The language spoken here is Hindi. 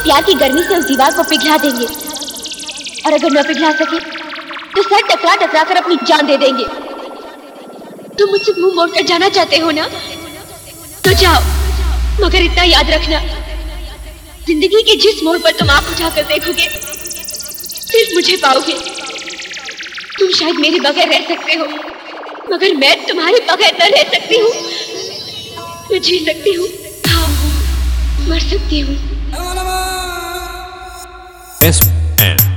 प्यार की गर्मी से उस दीवार को पिघला देंगे, और अगर न पिघला सके तो सर टकरा टकरा कर अपनी जान दे देंगे। तुम मुझसे मुंह मोड़ कर जाना चाहते हो ना, तो जाओ, मगर इतना याद रखना, जिंदगी के जिस मोड़ पर तुम आंख उठाकर देखोगे सिर्फ मुझे पाओगे। तुम शायद मेरे बगैर रह सकते हो, मगर मैं तुम्हारे बगैर न रह सकती हूँ। मैं जी सकती हूँ, हाँ, मर सकती हूँ। SN